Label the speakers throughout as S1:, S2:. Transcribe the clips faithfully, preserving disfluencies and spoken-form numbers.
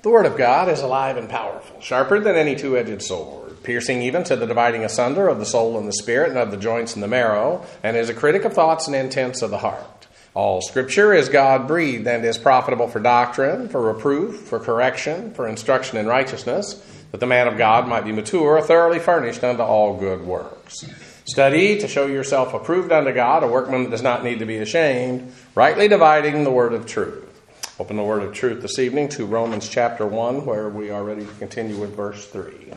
S1: The Word of God is alive and powerful, sharper than any two-edged sword, piercing even to the dividing asunder of the soul and the spirit and of the joints and the marrow, and is a critic of thoughts and intents of the heart. All Scripture is God-breathed and is profitable for doctrine, for reproof, for correction, for instruction in righteousness, that the man of God might be mature, thoroughly furnished unto all good works. Study to show yourself approved unto God, a workman that does not need to be ashamed, rightly dividing the word of truth. Open the word of truth this evening to Romans chapter one, where we are ready to continue with verse three.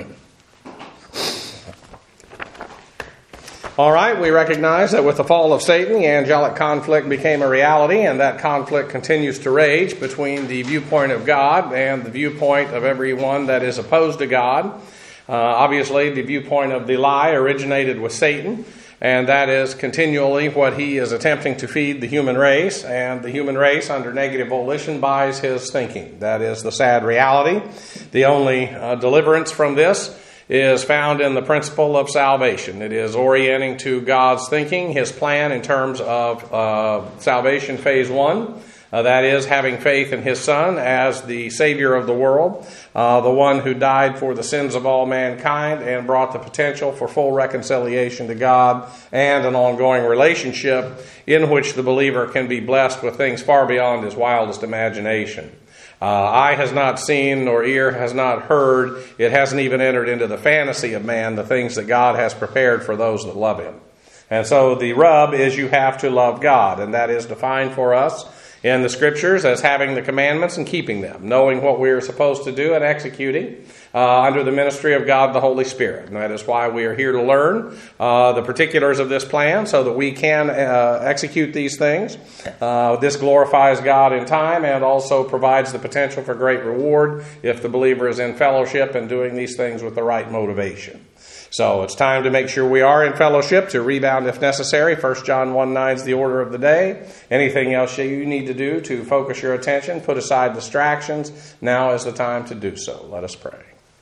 S1: All right, we recognize that with the fall of Satan, the angelic conflict became a reality, and that conflict continues to rage between the viewpoint of God and the viewpoint of everyone that is opposed to God. Uh, obviously, the viewpoint of the lie originated with Satan, and that is continually what he is attempting to feed the human race, and the human race, under negative volition, buys his thinking. That is the sad reality. The only uh, deliverance from this is found in the principle of salvation. It is orienting to God's thinking, His plan in terms of uh, salvation phase one. Uh, that is, having faith in His Son as the Savior of the world, uh, the one who died for the sins of all mankind and brought the potential for full reconciliation to God and an ongoing relationship in which the believer can be blessed with things far beyond his wildest imagination. Uh, eye has not seen, nor ear has not heard. It hasn't even entered into the fantasy of man, the things that God has prepared for those that love Him. And so the rub is you have to love God, and that is defined for us in the Scriptures as having the commandments and keeping them, knowing what we are supposed to do and executing uh, under the ministry of God the Holy Spirit. And that is why we are here to learn uh, the particulars of this plan so that we can uh, execute these things. Uh, this glorifies God in time and also provides the potential for great reward if the believer is in fellowship and doing these things with the right motivation. So it's time to make sure we are in fellowship, to rebound if necessary. First John one nine is the order of the day. Anything else you need to do to focus your attention, put aside distractions, now is the time to do so. Let us pray.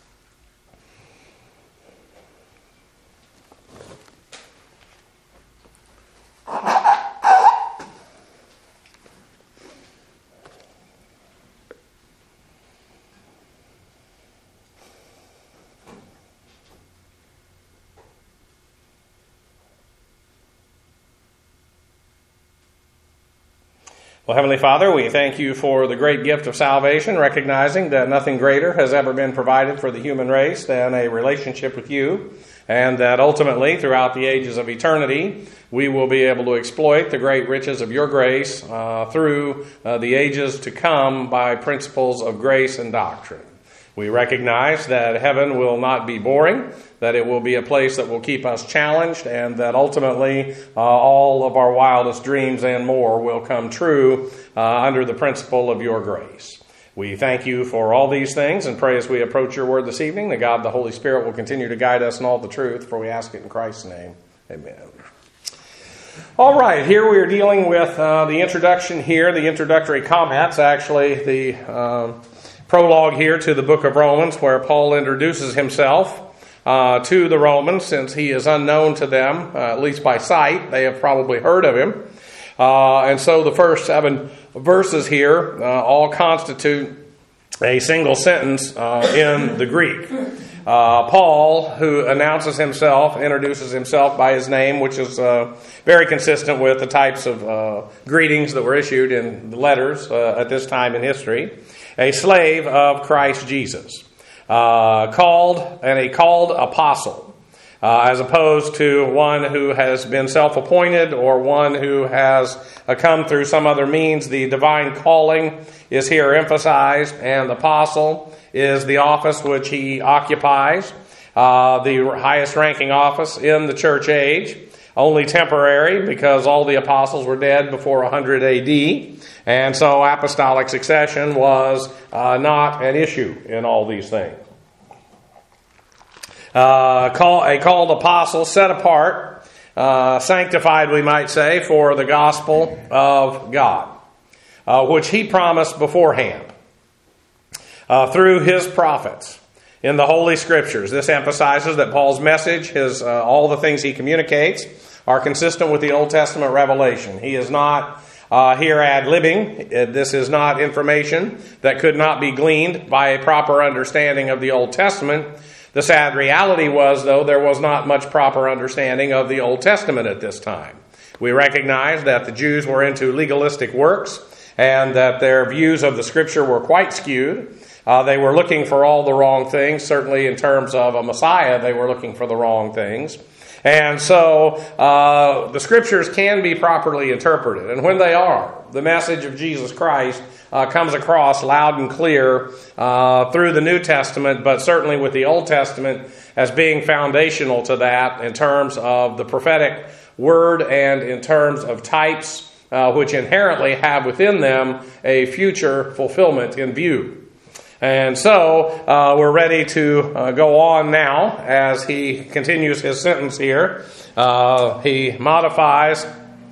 S1: Well, Heavenly Father, we thank You for the great gift of salvation, recognizing that nothing greater has ever been provided for the human race than a relationship with You, and that ultimately, throughout the ages of eternity, we will be able to exploit the great riches of Your grace uh, through uh, the ages to come by principles of grace and doctrine. We recognize that heaven will not be boring, that it will be a place that will keep us challenged, and that ultimately uh, all of our wildest dreams and more will come true uh, under the principle of Your grace. We thank You for all these things and pray as we approach Your word this evening that God the Holy Spirit will continue to guide us in all the truth, for we ask it in Christ's name. Amen. All right, here we are dealing with uh, the introduction here, the introductory comments, actually the uh, prologue here to the book of Romans, where Paul introduces himself uh, to the Romans, since he is unknown to them, uh, at least by sight. They have probably heard of him. Uh, and so the first seven verses here uh, all constitute a single sentence uh, in the Greek. Uh, Paul, who announces himself, introduces himself by his name, which is uh, very consistent with the types of uh, greetings that were issued in the letters uh, at this time in history. A slave of Christ Jesus, uh, called and a called apostle, uh, as opposed to one who has been self-appointed or one who has uh, come through some other means. The divine calling is here emphasized, and apostle is the office which he occupies, uh, the highest ranking office in the church age. Only temporary, because all the apostles were dead before one hundred A D, and so apostolic succession was uh, not an issue in all these things. Uh, call, a called apostle, set apart, uh, sanctified, we might say, for the gospel of God, uh, which he promised beforehand uh, through his prophets in the Holy Scriptures. This emphasizes that Paul's message, his uh, all the things he communicates, are consistent with the Old Testament revelation. He is not Uh, here ad-libbing, uh, this is not information that could not be gleaned by a proper understanding of the Old Testament. The sad reality was, though, there was not much proper understanding of the Old Testament at this time. We recognize that the Jews were into legalistic works and that their views of the Scripture were quite skewed. Uh, they were looking for all the wrong things. Certainly in terms of a Messiah, they were looking for the wrong things. And so uh, the Scriptures can be properly interpreted. And when they are, the message of Jesus Christ uh, comes across loud and clear uh, through the New Testament, but certainly with the Old Testament as being foundational to that in terms of the prophetic word and in terms of types uh, which inherently have within them a future fulfillment in view. And so uh, we're ready to uh, go on now as he continues his sentence here. Uh, he modifies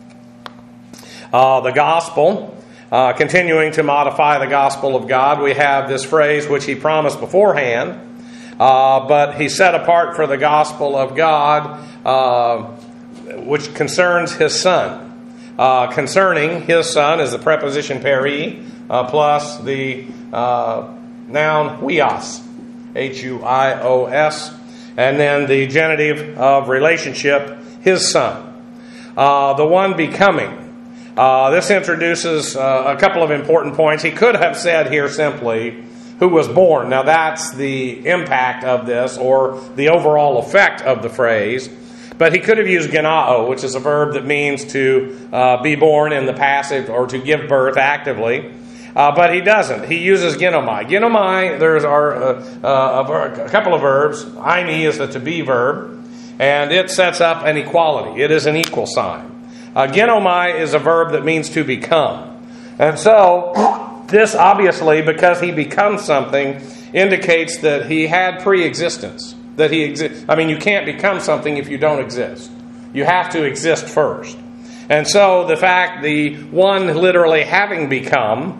S1: uh, the gospel, uh, continuing to modify the gospel of God. We have this phrase which he promised beforehand, uh, but he set apart for the gospel of God, uh, which concerns his Son. Uh, concerning his Son is the preposition peri uh, plus the uh, noun huios, H U I O S, and then the genitive of relationship, his Son. Uh, the one becoming. Uh, this introduces uh, a couple of important points. He could have said here simply, who was born. Now that's the impact of this, or the overall effect of the phrase. But he could have used genao, which is a verb that means to uh, be born in the passive, or to give birth actively. Uh, but he doesn't. He uses genomai. Genomai, there's our, uh, uh, a, a couple of verbs. Aimi is the to be verb, and it sets up an equality. It is an equal sign. Uh, genomai is a verb that means to become. And so, this obviously, because he becomes something, indicates that he had pre-existence. That he exi- I mean, you can't become something if you don't exist. You have to exist first. And so, the fact, the one literally having become,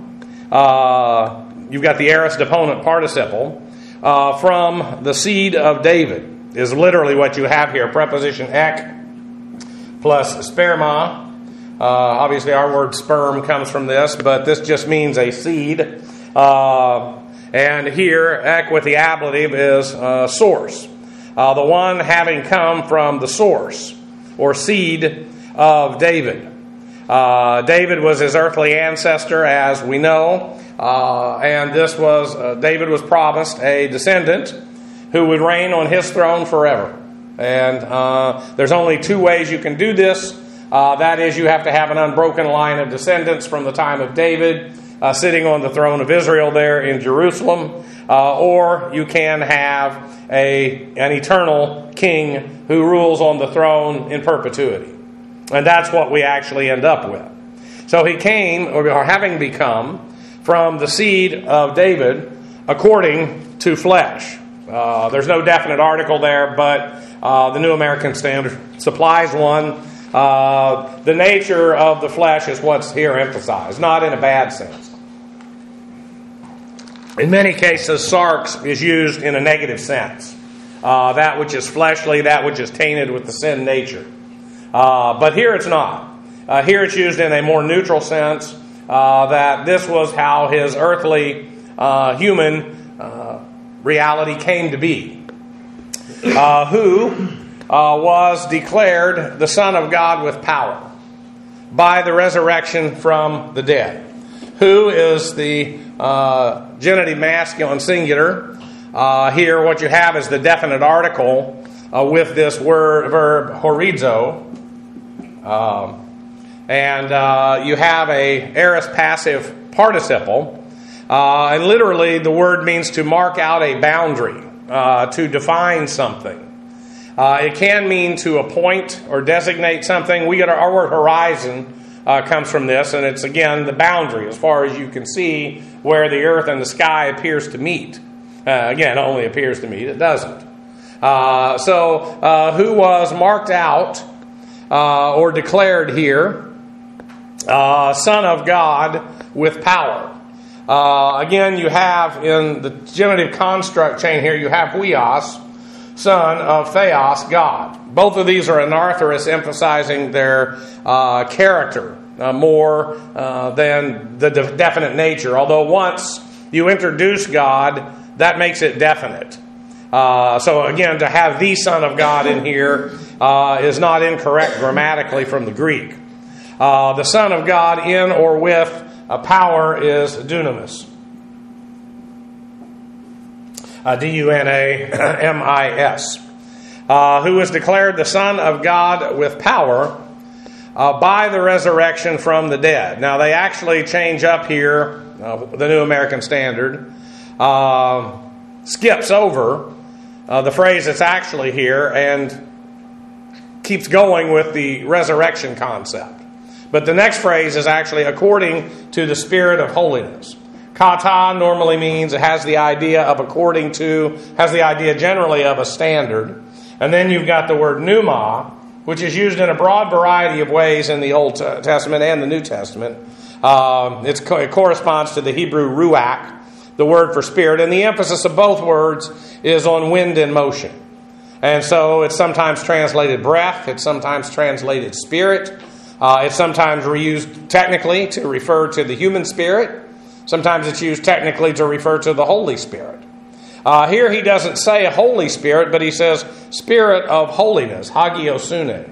S1: Uh, you've got the aorist deponent participle uh, from the seed of David is literally what you have here. Preposition ek plus sperma. Uh, obviously our word sperm comes from this, but this just means a seed. Uh, and here ek with the ablative is uh, source. Uh, the one having come from the source or seed of David. Uh, David was his earthly ancestor, as we know, uh, and this was uh, David was promised a descendant who would reign on his throne forever. And uh, there's only two ways you can do this. Uh, that is, you have to have an unbroken line of descendants from the time of David uh, sitting on the throne of Israel there in Jerusalem, uh, or you can have a an eternal king who rules on the throne in perpetuity. And that's what we actually end up with. So he came, or having become, from the seed of David according to flesh. Uh, there's no definite article there, but uh, the New American Standard supplies one. Uh, the nature of the flesh is what's here emphasized, not in a bad sense. In many cases, sarx is used in a negative sense. Uh, that which is fleshly, that which is tainted with the sin nature. Uh, but here it's not. Uh, here it's used in a more neutral sense, uh, that this was how his earthly uh, human uh, reality came to be. Uh, who uh, was declared the Son of God with power by the resurrection from the dead. Who is the uh, genitive masculine singular. Uh, here what you have is the definite article uh, with this word verb horizo. Um, and uh, you have a aorist passive participle, uh, and literally the word means to mark out a boundary, uh, to define something. Uh, it can mean to appoint or designate something. We get our, our word horizon uh, comes from this, and it's again the boundary as far as you can see where the earth and the sky appears to meet. Uh, again, only appears to meet; it doesn't. Uh, so, uh, who was marked out? Uh, or declared here, uh, Son of God with power. Uh, again, you have in the genitive construct chain here, you have huios, son of theos, God. Both of these are anarthrous, emphasizing their uh, character uh, more uh, than the de- definite nature. Although once you introduce God, that makes it definite. Uh, so again, to have the Son of God in here uh, is not incorrect grammatically from the Greek. Uh, the Son of God in or with a power is dunamis. Uh, D U N A M I S. Uh, who is declared the Son of God with power uh, by the resurrection from the dead. Now they actually change up here, uh, the New American Standard, uh, skips over uh, the phrase that's actually here and keeps going with the resurrection concept. But the next phrase is actually according to the Spirit of holiness. Kata normally means it has the idea of according to, has the idea generally of a standard. And then you've got the word pneuma, which is used in a broad variety of ways in the Old Testament and the New Testament. Um, it's, it corresponds to the Hebrew ruach, the word for spirit. And the emphasis of both words is on wind and motion. And so it's sometimes translated breath. It's sometimes translated spirit. Uh, it's sometimes reused technically to refer to the human spirit. Sometimes it's used technically to refer to the Holy Spirit. Uh, here he doesn't say Holy Spirit, but he says Spirit of holiness, hagiosune.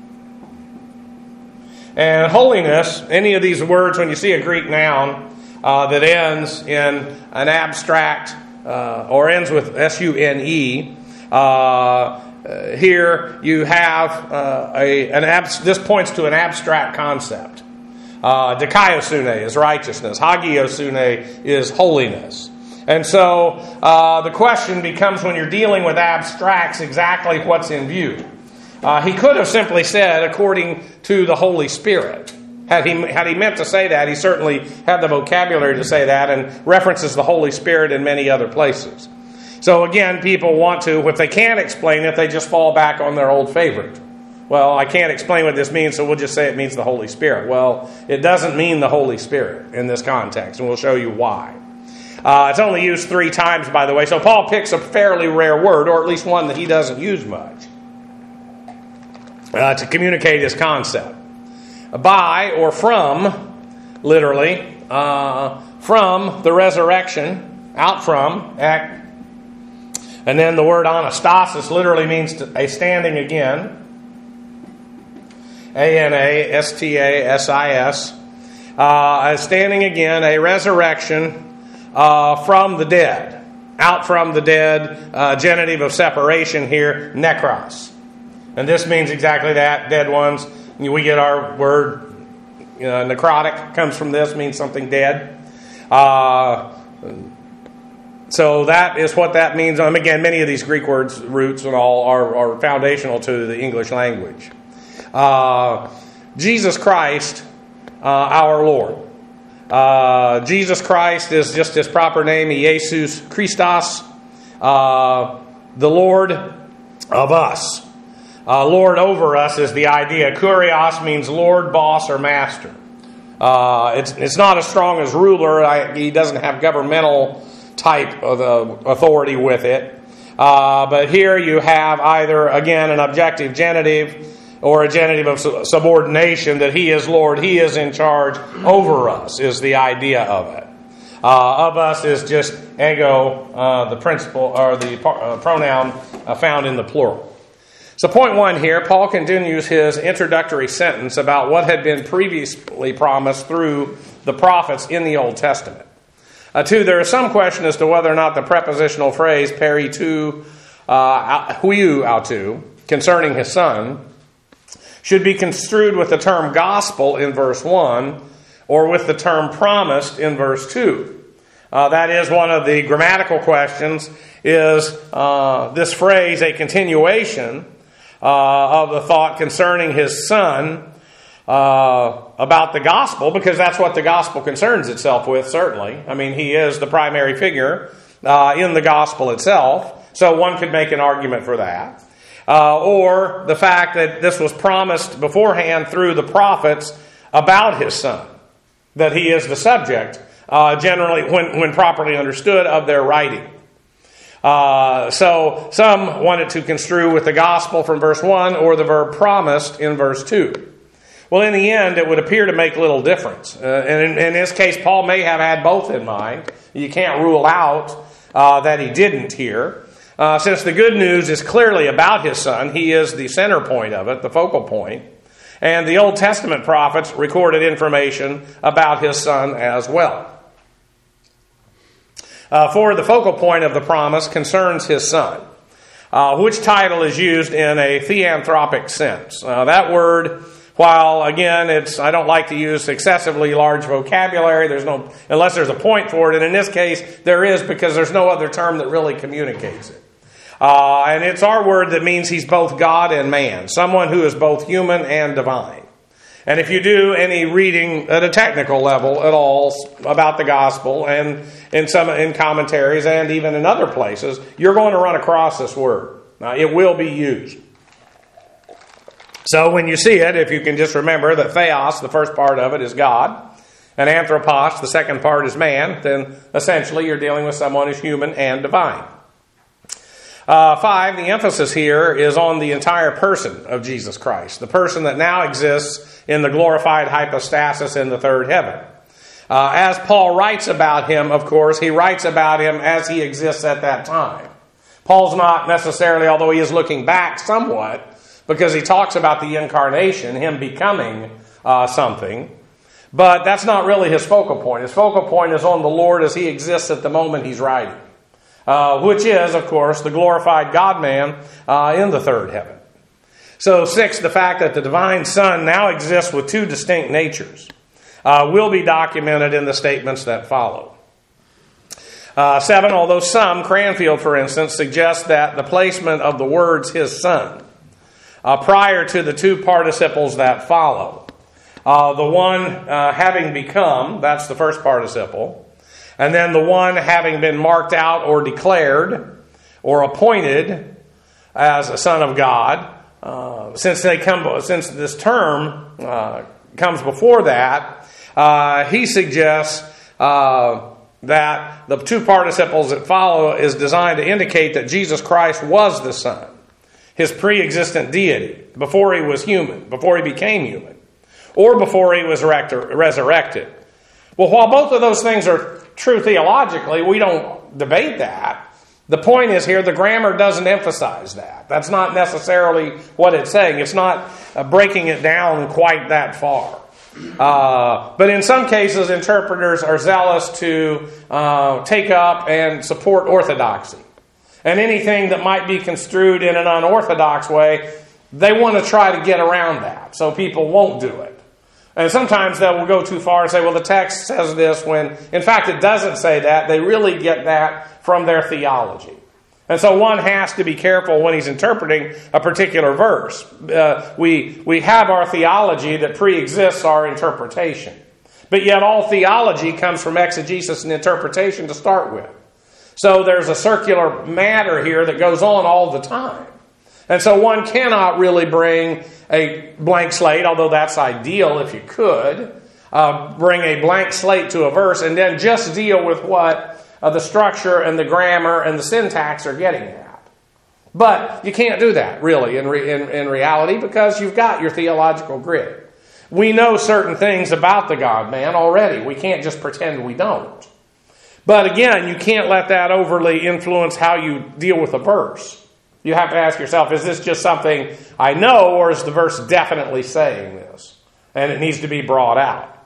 S1: And holiness, any of these words, when you see a Greek noun uh, that ends in an abstract uh, or ends with S U N E, uh, here you have uh, a an abs- this points to an abstract concept. Uh, Dikaiosune is righteousness. Hagiosune is holiness. And so uh, the question becomes, when you're dealing with abstracts, exactly what's in view. Uh, he could have simply said, according to the Holy Spirit. Had he, had he meant to say that, he certainly had the vocabulary to say that, and references the Holy Spirit in many other places. So again, people want to, if they can't explain it, they just fall back on their old favorite. Well, I can't explain what this means, so we'll just say it means the Holy Spirit. Well, it doesn't mean the Holy Spirit in this context, and we'll show you why. Uh, it's only used three times, by the way, so Paul picks a fairly rare word, or at least one that he doesn't use much, uh, to communicate his concept. By, or from, literally, uh, from the resurrection, out from, act. And then the word anastasis literally means to, a standing again. A N A S T A S I S. Uh, standing again, a resurrection uh, from the dead. Out from the dead, uh, genitive of separation here, nekros. And this means exactly that, dead ones. We get our word, you know, necrotic, comes from this, means something dead. Uh, so that is what that means. Um, again, many of these Greek words, roots and all, are, are foundational to the English language. Uh, Jesus Christ, uh, our Lord. Uh, Jesus Christ is just his proper name, Jesus Christos, uh, the Lord of us. Uh, Lord over us is the idea. Kurios means Lord, boss, or master. Uh, it's, it's not as strong as ruler. I, he doesn't have governmental type of uh, authority with it. Uh, but here you have either, again, an objective genitive or a genitive of subordination, that he is Lord, he is in charge over us, is the idea of it. Uh, of us is just ego, uh, the principle, or the uh, pronoun uh, found in the plural. So point one here, Paul continues his introductory sentence about what had been previously promised through the prophets in the Old Testament. Uh, two, there is some question as to whether or not the prepositional phrase peri tu uh, huiu autou, concerning his son, should be construed with the term gospel in verse one or with the term promised in verse two. Uh, that is one of the grammatical questions. Is uh, this phrase a continuation uh, of the thought concerning his son uh, about the gospel? Because that's what the gospel concerns itself with, certainly. I mean, he is the primary figure uh, in the gospel itself. So one could make an argument for that. Uh, or the fact that this was promised beforehand through the prophets about his son, that he is the subject, uh, generally, when, when properly understood, of their writing. Uh, so some wanted to construe with the gospel from verse one or the verb promised in verse two. Well, in the end, it would appear to make little difference. Uh, and in, in this case, Paul may have had both in mind. You can't rule out uh, that he didn't here. Uh, since the good news is clearly about his son, he is the center point of it, the focal point. And the Old Testament prophets recorded information about his son as well. Uh, for the focal point of the promise concerns his son, uh, which title is used in a theanthropic sense. Uh, that word, while again, it's I don't like to use excessively large vocabulary. There's no unless there's a point for it, and in this case there is, because there's no other term that really communicates it. Uh, and it's our word that means he's both God and man, someone who is both human and divine. And if you do any reading at a technical level at all about the gospel, and in some in commentaries and even in other places, you're going to run across this word. Now, it will be used. So when you see it, if you can just remember that theos, the first part of it, is God, and anthropos, the second part, is man, then essentially you're dealing with someone who's human and divine. Uh, five, the emphasis here is on the entire person of Jesus Christ, the person that now exists in the glorified hypostasis in the third heaven. Uh, as Paul writes about him, of course, he writes about him as he exists at that time. Paul's not necessarily, although he is looking back somewhat, because he talks about the incarnation, him becoming uh, something, but that's not really his focal point. His focal point is on the Lord as he exists at the moment he's writing. Uh, which is, of course, the glorified God-man uh, in the third heaven. So, six, the fact that the divine Son now exists with two distinct natures uh, will be documented in the statements that follow. Uh, seven, although some, Cranfield, for instance, suggests that the placement of the words his son uh, prior to the two participles that follow, uh, the one uh, having become, that's the first participle, and then the one having been marked out or declared or appointed as a son of God, uh, since they come, since this term uh, comes before that, uh, he suggests uh, that the two participles that follow is designed to indicate that Jesus Christ was the Son, his pre-existent deity, before he was human, before he became human, or before he was resurrected. Well, while both of those things are true theologically, we don't debate that. The point is here, the grammar doesn't emphasize that. That's not necessarily what it's saying. It's not uh, breaking it down quite that far. Uh, but in some cases, interpreters are zealous to uh, take up and support orthodoxy. And anything that might be construed in an unorthodox way, they want to try to get around that, so people won't do it. And sometimes they will go too far and say, well, the text says this, when in fact it doesn't say that. They really get that from their theology. And so one has to be careful when he's interpreting a particular verse. Uh, we, we have our theology that pre-exists our interpretation. But yet all theology comes from exegesis and interpretation to start with. So there's a circular matter here that goes on all the time. And so one cannot really bring a blank slate, although that's ideal if you could, uh, bring a blank slate to a verse and then just deal with what uh, the structure and the grammar and the syntax are getting at. But you can't do that, really, in, re- in, in reality, because you've got your theological grid. We know certain things about the God-man already. We can't just pretend we don't. But again, you can't let that overly influence how you deal with a verse. You have to ask yourself, is this just something I know, or is the verse definitely saying this? And it needs to be brought out.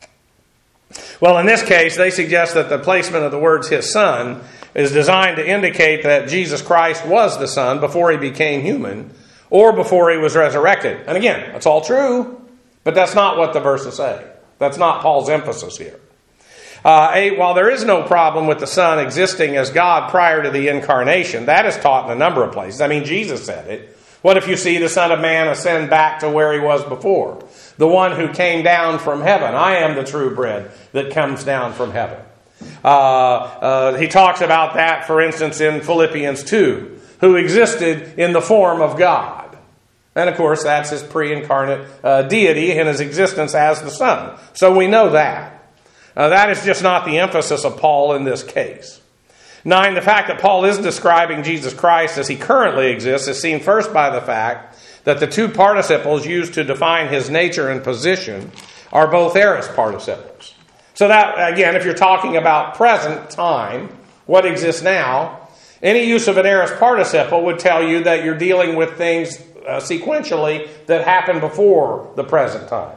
S1: Well, in this case, they suggest that the placement of the words his son is designed to indicate that Jesus Christ was the Son before he became human, or before he was resurrected. And again, that's all true, but that's not what the verse is saying. That's not Paul's emphasis here. Uh, eight, while there is no problem with the Son existing as God prior to the incarnation, that is taught in a number of places. I mean, Jesus said it. What if you see the Son of Man ascend back to where he was before? The one who came down from heaven. I am the true bread that comes down from heaven. Uh, uh, he talks about that, for instance, in Philippians two, who existed in the form of God. And of course, that's his pre-incarnate uh, deity and his existence as the Son. So we know that. Uh, that is just not the emphasis of Paul in this case. Nine, the fact that Paul is describing Jesus Christ as he currently exists is seen first by the fact that the two participles used to define his nature and position are both aorist participles. So that, again, if you're talking about present time, what exists now, any use of an aorist participle would tell you that you're dealing with things uh, sequentially that happened before the present time.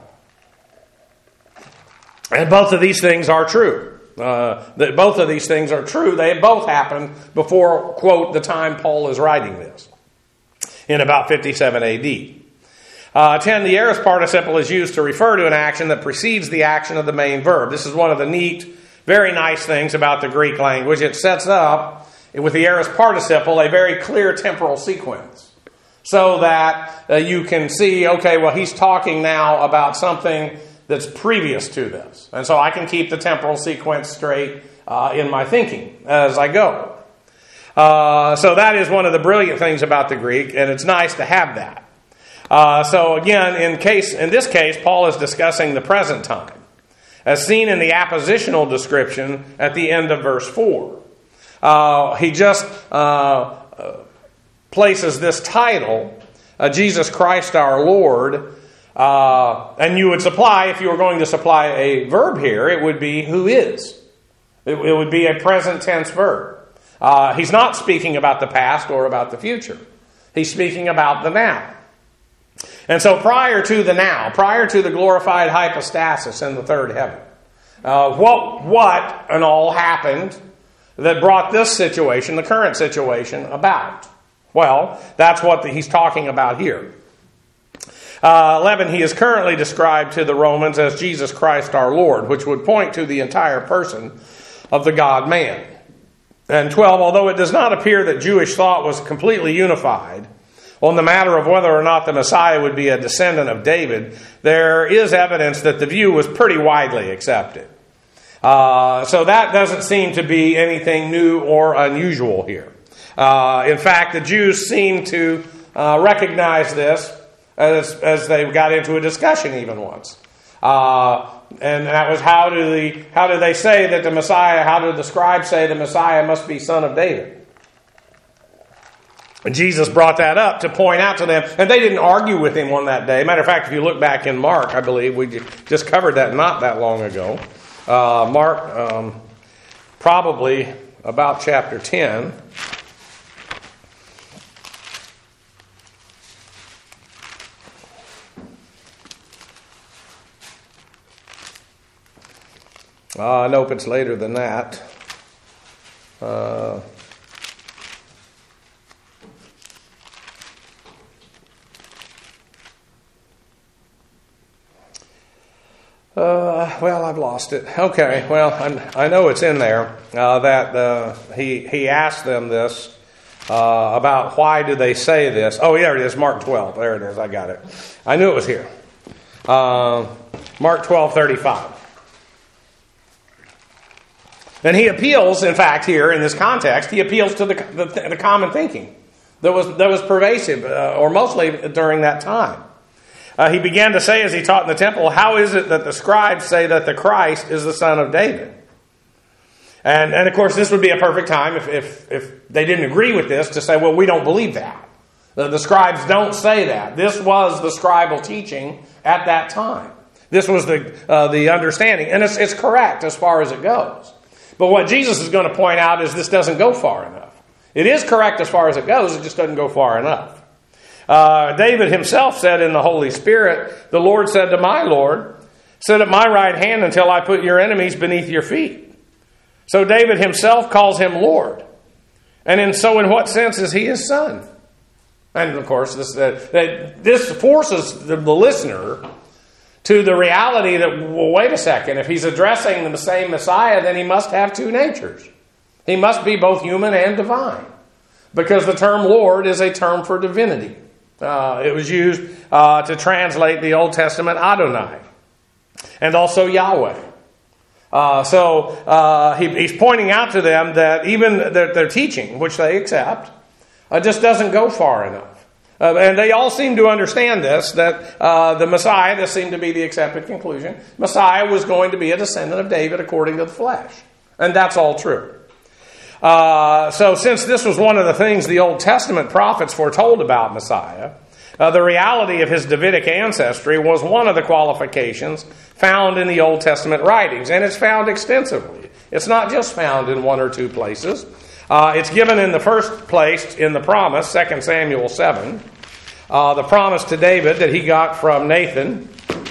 S1: And both of these things are true. Uh, that both of these things are true. They both happened before, quote, the time Paul is writing this, in about fifty-seven A D. Uh, ten, the aorist participle is used to refer to an action that precedes the action of the main verb. This is one of the neat, very nice things about the Greek language. It sets up, with the aorist participle, a very clear temporal sequence. So that uh, you can see, okay, well, he's talking now about something that's previous to this. And so I can keep the temporal sequence straight uh, in my thinking as I go. Uh, so that is one of the brilliant things about the Greek, and it's nice to have that. Uh, so again, in case in this case, Paul is discussing the present time, as seen in the appositional description at the end of verse four. Uh, he just uh, places this title, uh, Jesus Christ our Lord, uh, and you would supply, if you were going to supply a verb here, it would be who is. It, it would be a present tense verb. Uh, he's not speaking about the past or about the future. He's speaking about the now. And so prior to the now, prior to the glorified hypostasis in the third heaven, uh, what, what and all happened that brought this situation, the current situation, about? Well, that's what the, he's talking about here. Uh, eleven, he is currently described to the Romans as Jesus Christ our Lord, which would point to the entire person of the God-man. And twelve, although it does not appear that Jewish thought was completely unified on the matter of whether or not the Messiah would be a descendant of David, there is evidence that the view was pretty widely accepted. Uh, so that doesn't seem to be anything new or unusual here. Uh, in fact, the Jews seem to uh, recognize this as, as they got into a discussion even once. Uh, and that was how do the how do they say that the Messiah, how do the scribes say the Messiah must be son of David? And Jesus brought that up to point out to them, and they didn't argue with him on that day. Matter of fact, if you look back in Mark, I believe we just covered that not that long ago. Uh, Mark, um, probably about chapter ten. Uh, nope, it's later than that. Uh, uh, well, I've lost it. Okay, well, I'm, I know it's in there uh, that uh, he he asked them this uh, about why do they say this. Oh, yeah, it is, Mark twelve. There it is, I got it. I knew it was here. Uh, Mark twelve thirty-five. And he appeals, in fact, here in this context, he appeals to the, the, the common thinking that was that was pervasive, uh, or mostly during that time. Uh, he began to say, as he taught in the temple, how is it that the scribes say that the Christ is the son of David? And, and of course, this would be a perfect time, if, if, if they didn't agree with this, to say, well, we don't believe that. The, the scribes don't say that. This was the scribal teaching at that time. This was the, uh, the understanding. And it's, it's correct as far as it goes. But what Jesus is going to point out is this doesn't go far enough. It is correct as far as it goes, it just doesn't go far enough. Uh, David himself said in the Holy Spirit, the Lord said to my Lord, sit at my right hand until I put your enemies beneath your feet. So David himself calls him Lord. And in, so in what sense is he his son? And of course, this, uh, that this forces the, the listener to the reality that, well, wait a second, if he's addressing the same Messiah, then he must have two natures. He must be both human and divine. Because the term Lord is a term for divinity. Uh, it was used uh, to translate the Old Testament Adonai. And also Yahweh. Uh, so uh, he, he's pointing out to them that even their, their teaching, which they accept, uh, just doesn't go far enough. Uh, and they all seem to understand this, that uh, the Messiah, this seemed to be the accepted conclusion, Messiah was going to be a descendant of David according to the flesh. And that's all true. Uh, so since this was one of the things the Old Testament prophets foretold about Messiah, Uh, the reality of his Davidic ancestry was one of the qualifications found in the Old Testament writings, and it's found extensively. It's not just found in one or two places. Uh, it's given in the first place in the promise, Second Samuel seven, uh, the promise to David that he got from Nathan.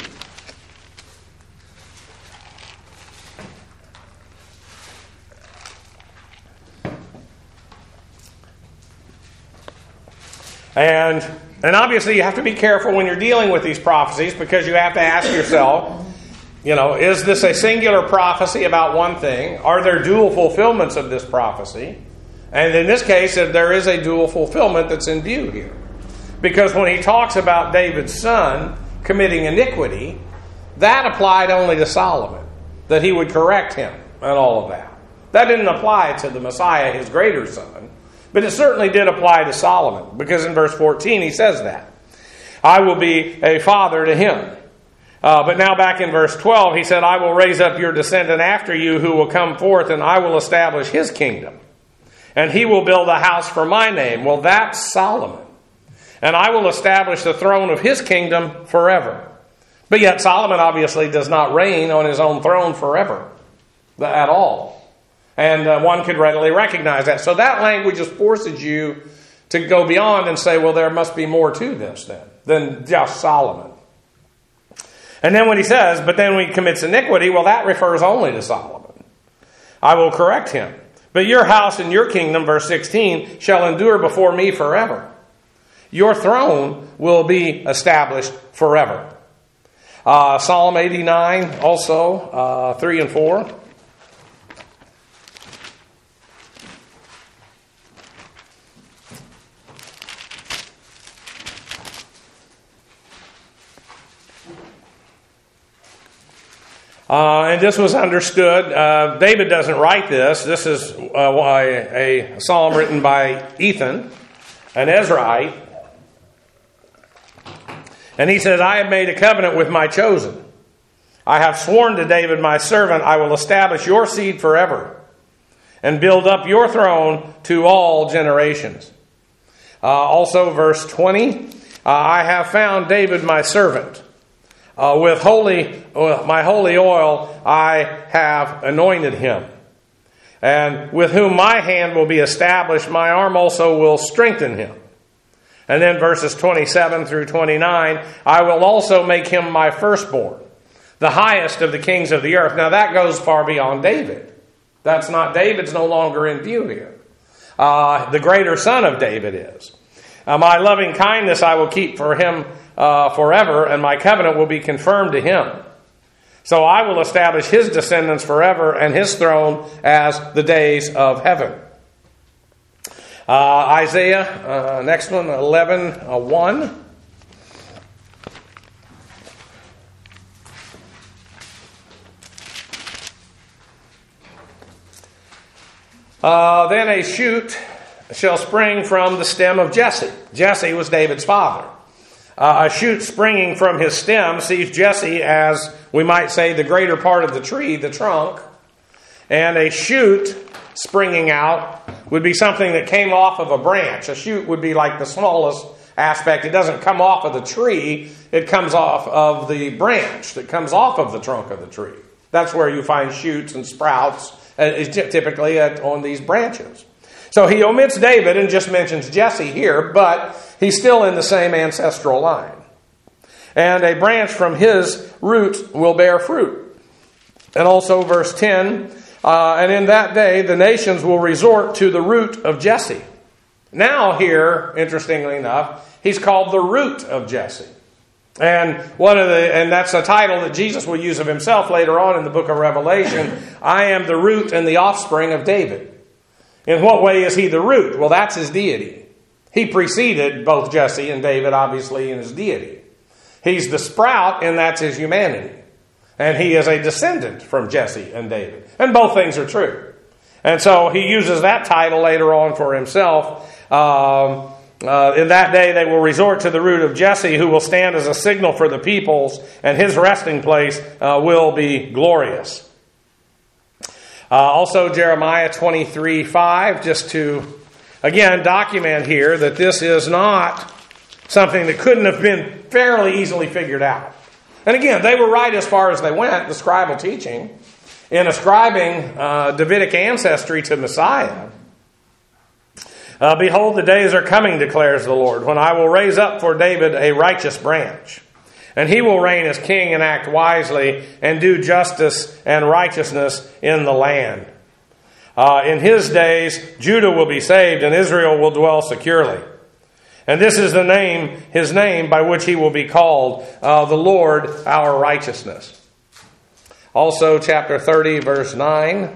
S1: And And obviously you have to be careful when you're dealing with these prophecies, because you have to ask yourself, you know, is this a singular prophecy about one thing? Are there dual fulfillments of this prophecy? And in this case, there is a dual fulfillment that's in view here. Because when he talks about David's son committing iniquity, that applied only to Solomon, that he would correct him and all of that. That didn't apply to the Messiah, his greater son. But it certainly did apply to Solomon, because in verse fourteen he says that. I will be a father to him. Uh, but now back in verse twelve, he said, I will raise up your descendant after you who will come forth, and I will establish his kingdom. And he will build a house for my name. Well, that's Solomon. And I will establish the throne of his kingdom forever. But yet Solomon obviously does not reign on his own throne forever at all. And uh, one could readily recognize that. So that language just forces you to go beyond and say, well, there must be more to this then than just Solomon. And then when he says, but then when he commits iniquity, well, that refers only to Solomon. I will correct him. But your house and your kingdom, verse sixteen, shall endure before me forever. Your throne will be established forever. Uh, Psalm eighty-nine, also, uh, three and four. Uh, and this was understood. Uh, David doesn't write this. This is uh, a, a psalm written by Ethan, an Ezrahite. And he says, I have made a covenant with my chosen. I have sworn to David my servant, I will establish your seed forever and build up your throne to all generations. Uh, also verse twenty, uh, I have found David my servant. Uh, with holy, uh, my holy oil, I have anointed him. And with whom my hand will be established, my arm also will strengthen him. And then verses twenty-seven through twenty-nine, I will also make him my firstborn, the highest of the kings of the earth. Now that goes far beyond David. That's not, David's no longer in view here. Uh, the greater son of David is. Uh, my loving kindness I will keep for him Uh, forever, and my covenant will be confirmed to him. So I will establish his descendants forever, and his throne as the days of heaven. Uh, Isaiah, uh, next one, eleven one. Uh, then a shoot shall spring from the stem of Jesse. Jesse was David's father. Uh, a shoot springing from his stem sees Jesse as, we might say, the greater part of the tree, the trunk. And a shoot springing out would be something that came off of a branch. A shoot would be like the smallest aspect. It doesn't come off of the tree. It comes off of the branch that comes off of the trunk of the tree. That's where you find shoots and sprouts, uh, typically at, on these branches. So he omits David and just mentions Jesse here, but he's still in the same ancestral line. And a branch from his root will bear fruit. And also verse ten, uh, and in that day the nations will resort to the root of Jesse. Now here, interestingly enough, he's called the root of Jesse. And one of the and that's a title that Jesus will use of himself later on in the book of Revelation. I am the root and the offspring of David. In what way is he the root? Well, that's his deity. He preceded both Jesse and David, obviously, in his deity. He's the sprout, and that's his humanity. And he is a descendant from Jesse and David. And both things are true. And so he uses that title later on for himself. Um, uh, in that day they will resort to the root of Jesse, who will stand as a signal for the peoples, and his resting place uh, will be glorious. Uh, also Jeremiah twenty-three five, just to, again, document here that this is not something that couldn't have been fairly easily figured out. And again, they were right as far as they went, the scribal teaching, in ascribing uh, Davidic ancestry to Messiah. Uh, Behold, the days are coming, declares the Lord, when I will raise up for David a righteous branch. And he will reign as king and act wisely and do justice and righteousness in the land. Uh, in his days, Judah will be saved and Israel will dwell securely. And this is the name, his name by which he will be called, uh, the Lord our righteousness. Also, chapter thirty, verse nine.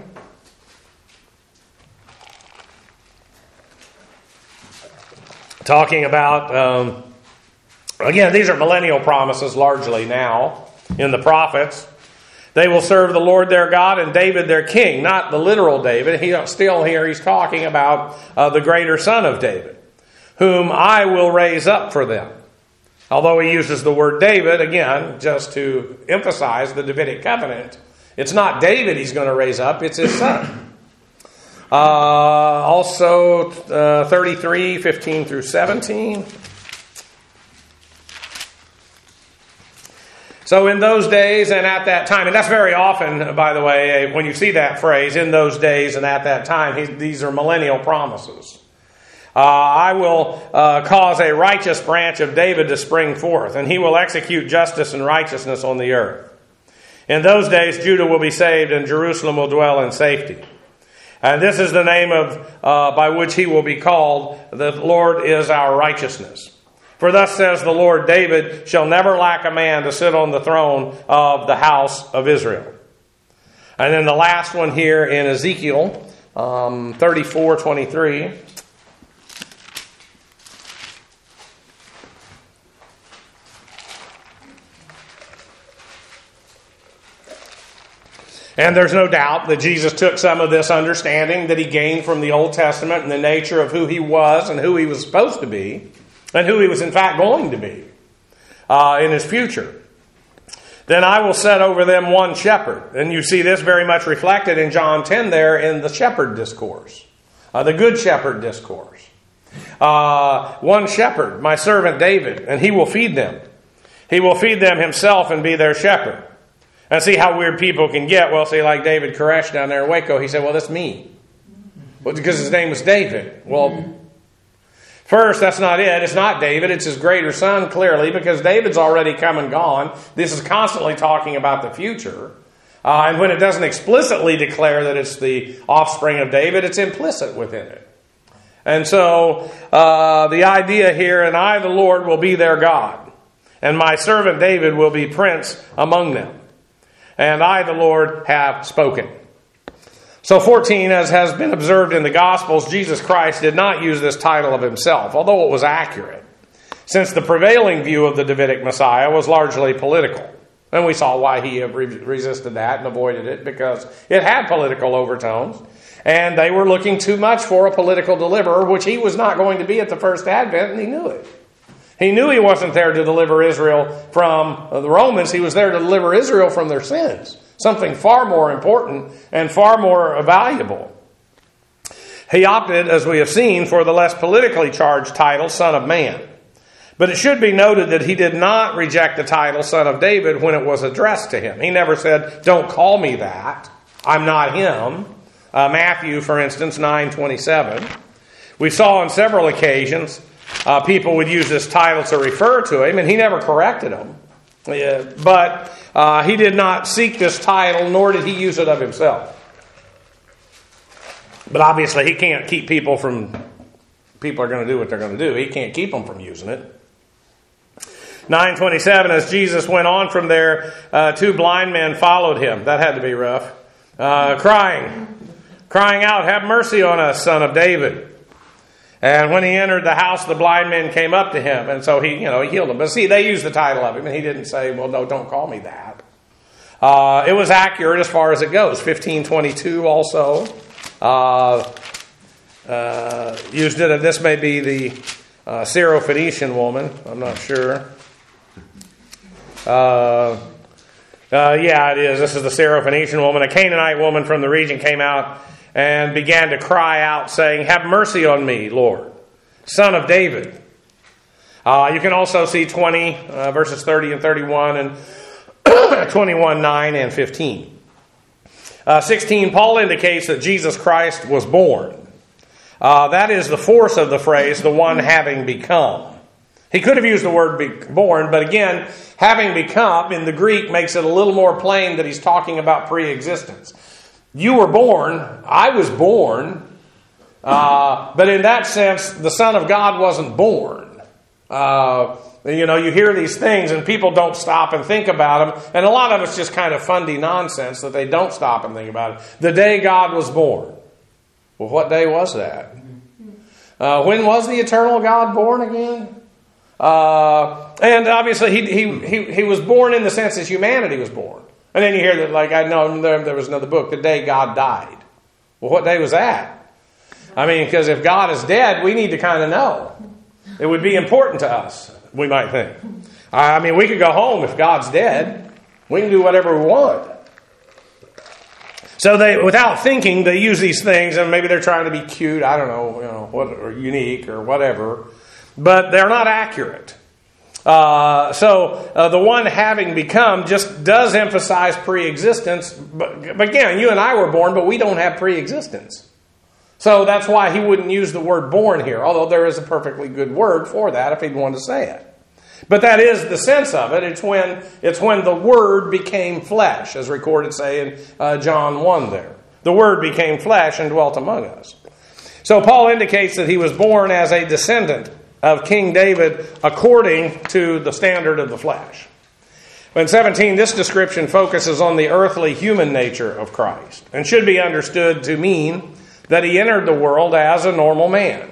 S1: Talking about, um, again, these are millennial promises largely now in the prophets. They will serve the Lord their God and David their king, not the literal David. He, still here he's talking about uh, the greater son of David, whom I will raise up for them. Although he uses the word David, again, just to emphasize the Davidic covenant. It's not David he's going to raise up, it's his son. Uh, also, uh, thirty-three, fifteen through seventeen. So in those days and at that time, and that's very often, by the way, when you see that phrase, in those days and at that time, he, these are millennial promises. Uh, I will uh, cause a righteous branch of David to spring forth, and he will execute justice and righteousness on the earth. In those days, Judah will be saved, and Jerusalem will dwell in safety. And this is the name of uh, by which he will be called, the Lord is our righteousness. For thus says the Lord, David shall never lack a man to sit on the throne of the house of Israel. And then the last one here in Ezekiel um, thirty-four twenty-three. And there's no doubt that Jesus took some of this understanding that he gained from the Old Testament and the nature of who he was and who he was supposed to be and who he was in fact going to be uh, in his future. Then I will set over them one shepherd. And you see this very much reflected in John ten there in the shepherd discourse, uh, the good shepherd discourse. Uh, one shepherd, my servant David, and he will feed them. He will feed them himself and be their shepherd. And see how weird people can get. Well, see, like David Koresh down there in Waco, he said, well, that's me. Well, because his name was David. Well, first, that's not it. It's not David. It's his greater son, clearly, because David's already come and gone. This is constantly talking about the future. Uh, and when it doesn't explicitly declare that it's the offspring of David, it's implicit within it. And so, uh, the idea here, and I, the Lord, will be their God, and my servant David will be prince among them. And I, the Lord, have spoken. So fourteen, as has been observed in the Gospels, Jesus Christ did not use this title of himself, although it was accurate, since the prevailing view of the Davidic Messiah was largely political. And we saw why he resisted that and avoided it, because it had political overtones. And they were looking too much for a political deliverer, which he was not going to be at the first advent, and he knew it. He knew he wasn't there to deliver Israel from the Romans. He was there to deliver Israel from their sins. Something far more important and far more valuable. He opted, as we have seen, for the less politically charged title, Son of Man. But it should be noted that he did not reject the title Son of David when it was addressed to him. He never said, don't call me that. I'm not him. Uh, Matthew, for instance, nine twenty-seven. We saw on several occasions Uh, people would use this title to refer to him, and he never corrected them. Uh, but uh, he did not seek this title, nor did he use it of himself. But obviously, he can't keep people from... People are going to do what they're going to do. He can't keep them from using it. nine twenty-seven, as Jesus went on from there, uh, two blind men followed him. That had to be rough. Uh, crying, crying out, have mercy on us, Son of David. And when he entered the house, the blind men came up to him. And so he, you know, he healed them. But see, they used the title of him. And he didn't say, well, no, don't call me that. Uh, it was accurate as far as it goes. fifteen twenty-two also uh, uh, used it. And this may be the uh, Syrophoenician woman. I'm not sure. Uh, uh, yeah, it is. This is the Syrophoenician woman. A Canaanite woman from the region came out and began to cry out, saying, have mercy on me, Lord, Son of David. Uh, you can also see twenty, uh, verses thirty and thirty-one, and twenty-one, nine, and fifteen. Uh, sixteen, Paul indicates that Jesus Christ was born. Uh, that is the force of the phrase, the one having become. He could have used the word be born, but again, having become in the Greek makes it a little more plain that he's talking about pre-existence. You were born, I was born, uh, but in that sense, the Son of God wasn't born. Uh, you know, you hear these things and people don't stop and think about them, and a lot of it's just kind of fundy nonsense that they don't stop and think about it. The day God was born. Well, what day was that? Uh, when was the eternal God born again? Uh, and obviously he, he, he, he was born in the sense his humanity was born. And then you hear that, like I know there, there was another book, the day God died. Well, what day was that? I mean, because if God is dead, we need to kind of know. It would be important to us, we might think. I mean, we could go home if God's dead. We can do whatever we want. So they, without thinking, they use these things, and maybe they're trying to be cute, I don't know, you know, what, or unique or whatever, but they're not accurate. Uh, so uh, the one having become just does emphasize pre-existence. But, but again, you and I were born, but we don't have pre-existence. So that's why he wouldn't use the word born here, although there is a perfectly good word for that if he'd want to say it. But that is the sense of it. It's when it's when the Word became flesh, as recorded, say, in uh, John one there. The Word became flesh and dwelt among us. So Paul indicates that he was born as a descendant of King David according to the standard of the flesh. In seventeen, this description focuses on the earthly human nature of Christ and should be understood to mean that he entered the world as a normal man.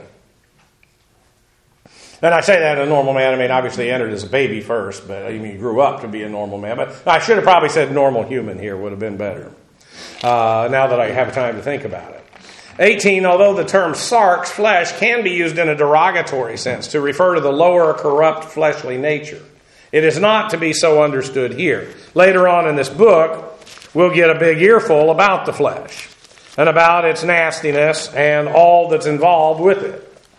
S1: And I say that a normal man, I mean, obviously he entered as a baby first, but I mean, he grew up to be a normal man. But I should have probably said normal human here, would have been better, uh, now that I have time to think about it. eighteen, although the term sarx, flesh, can be used in a derogatory sense to refer to the lower, corrupt, fleshly nature, it is not to be so understood here. Later on in this book, we'll get a big earful about the flesh and about its nastiness and all that's involved with it.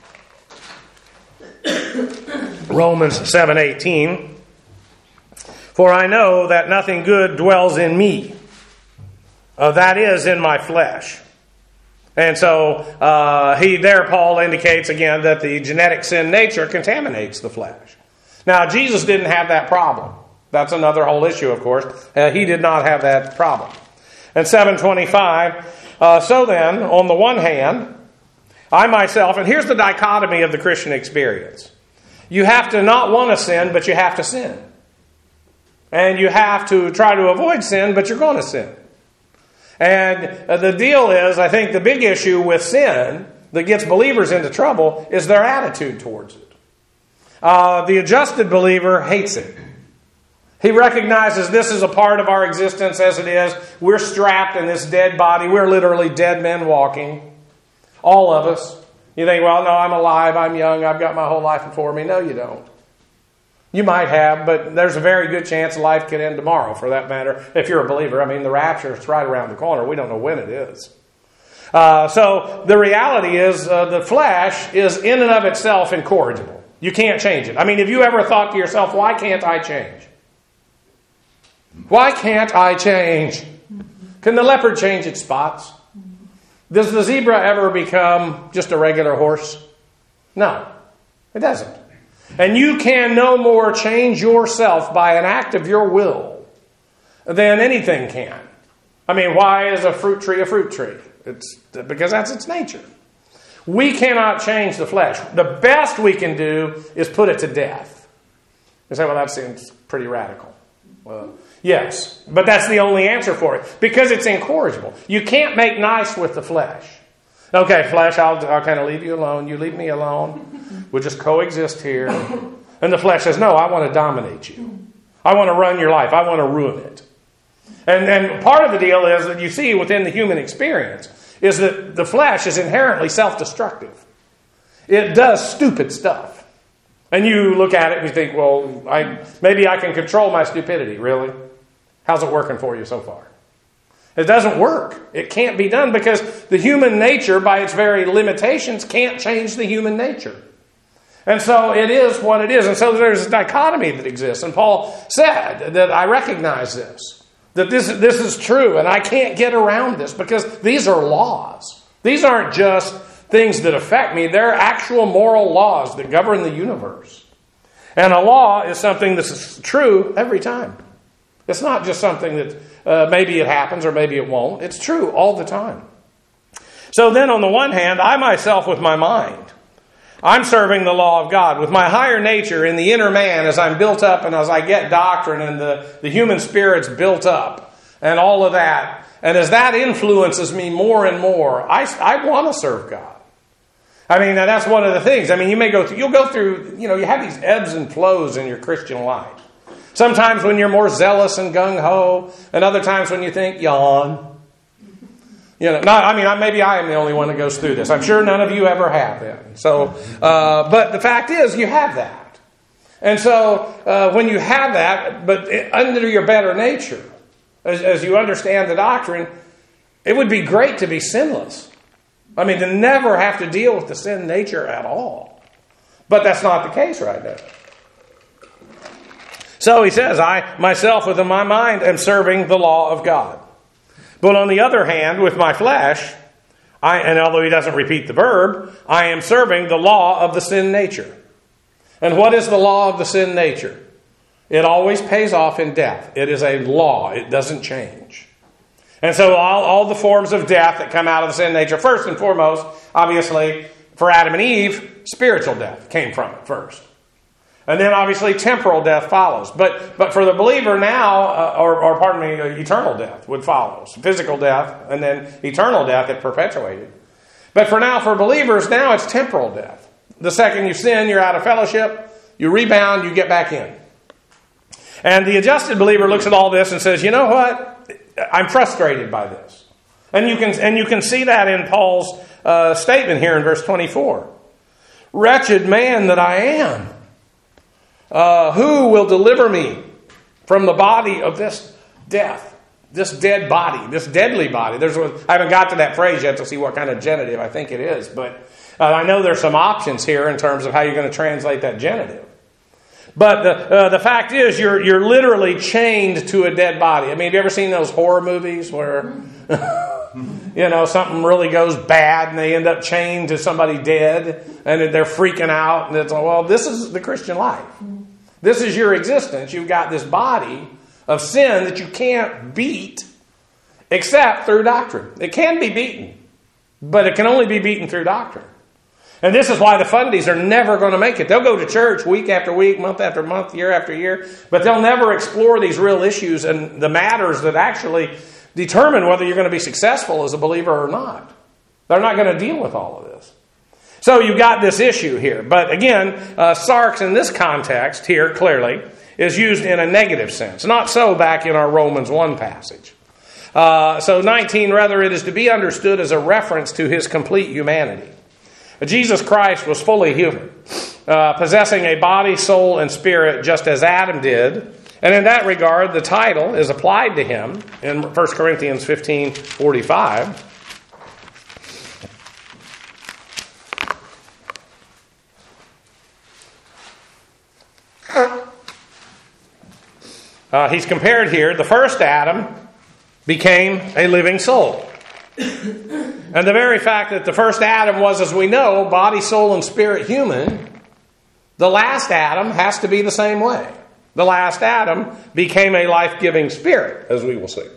S1: Romans seven eighteen, for I know that nothing good dwells in me, uh, that is, in my flesh. And so uh, he there, Paul indicates again that the genetic sin nature contaminates the flesh. Now, Jesus didn't have that problem. That's another whole issue, of course. Uh, he did not have that problem. And seven twenty-five, uh, so then, on the one hand, I myself, and here's the dichotomy of the Christian experience. You have to not want to sin, but you have to sin. And you have to try to avoid sin, but you're going to sin. And the deal is, I think the big issue with sin that gets believers into trouble is their attitude towards it. Uh, the adjusted believer hates it. He recognizes this is a part of our existence as it is. We're strapped in this dead body. We're literally dead men walking. All of us. You think, well, no, I'm alive, I'm young, I've got my whole life before me. No, you don't. You might have, but there's a very good chance life could end tomorrow, for that matter, if you're a believer. I mean, the rapture is right around the corner. We don't know when it is. Uh, so the reality is uh, the flesh is in and of itself incorrigible. You can't change it. I mean, have you ever thought to yourself, why can't I change? Why can't I change? Can the leopard change its spots? Does the zebra ever become just a regular horse? No, it doesn't. And you can no more change yourself by an act of your will than anything can. I mean, why is a fruit tree a fruit tree? It's because that's its nature. We cannot change the flesh. The best we can do is put it to death. You say, well, that seems pretty radical. Well, yes, but that's the only answer for it, because it's incorrigible. You can't make nice with the flesh. Okay, flesh, I'll, I'll kind of leave you alone. You leave me alone. We'll just coexist here. And the flesh says, no, I want to dominate you. I want to run your life. I want to ruin it. And, and part of the deal is that you see within the human experience is that the flesh is inherently self-destructive. It does stupid stuff. And you look at it and you think, well, I, maybe I can control my stupidity. Really? How's it working for you so far? It doesn't work. It can't be done because the human nature, by its very limitations, can't change the human nature. And so it is what it is. And so there's a dichotomy that exists. And Paul said that I recognize this, that this, this is true, and I can't get around this because these are laws. These aren't just things that affect me. They're actual moral laws that govern the universe. And a law is something that's true every time. It's not just something that uh, maybe it happens or maybe it won't. It's true all the time. So then on the one hand, I myself with my mind, I'm serving the law of God. With my higher nature in the inner man, as I'm built up and as I get doctrine and the, the human spirit's built up and all of that, and as that influences me more and more, I, I want to serve God. I mean, that's one of the things. I mean, you may go through, you'll go through, you know, you have these ebbs and flows in your Christian life. Sometimes when you're more zealous and gung-ho, and other times when you think, yawn. You know, not, I mean, maybe I am the only one that goes through this. I'm sure none of you ever have then. So, uh, but the fact is, you have that. And so, uh, when you have that, but under your better nature, as, as you understand the doctrine, it would be great to be sinless. I mean, to never have to deal with the sin nature at all. But that's not the case right now. So he says, I myself within my mind am serving the law of God. But on the other hand, with my flesh, I, and although he doesn't repeat the verb, I am serving the law of the sin nature. And what is the law of the sin nature? It always pays off in death. It is a law. It doesn't change. And so all, all the forms of death that come out of the sin nature, first and foremost, obviously, for Adam and Eve, spiritual death came from it first. And then obviously temporal death follows. But but for the believer now, uh, or, or pardon me, uh, eternal death would follow. So physical death and then eternal death it perpetuated. But for now, for believers, now it's temporal death. The second you sin, you're out of fellowship. You rebound, you get back in. And the adjusted believer looks at all this and says, you know what? I'm frustrated by this. And you can, and you can see that in Paul's uh, statement here in verse twenty-four. Wretched man that I am. Uh, who will deliver me from the body of this death, this dead body, this deadly body? There's, I haven't got to that phrase yet to see what kind of genitive I think it is, but uh, I know there's some options here in terms of how you're going to translate that genitive. But the uh, the fact is, you're you're literally chained to a dead body. I mean, have you ever seen those horror movies where you know something really goes bad and they end up chained to somebody dead and they're freaking out? And it's like, well, this is the Christian life. This is your existence. You've got this body of sin that you can't beat except through doctrine. It can be beaten, but it can only be beaten through doctrine. And this is why the fundies are never going to make it. They'll go to church week after week, month after month, year after year, but they'll never explore these real issues and the matters that actually determine whether you're going to be successful as a believer or not. They're not going to deal with all of this. So you've got this issue here. But again, uh, sarx in this context here, clearly, is used in a negative sense. Not so back in our Romans one passage. Uh, so nineteen, rather, it is to be understood as a reference to his complete humanity. Jesus Christ was fully human, uh, possessing a body, soul, and spirit just as Adam did. And in that regard, the title is applied to him in First Corinthians fifteen forty-five. Uh, he's compared here. The first Adam became a living soul. And the very fact that the first Adam was, as we know, body, soul, and spirit human, the last Adam has to be the same way. The last Adam became a life-giving spirit, as we will see.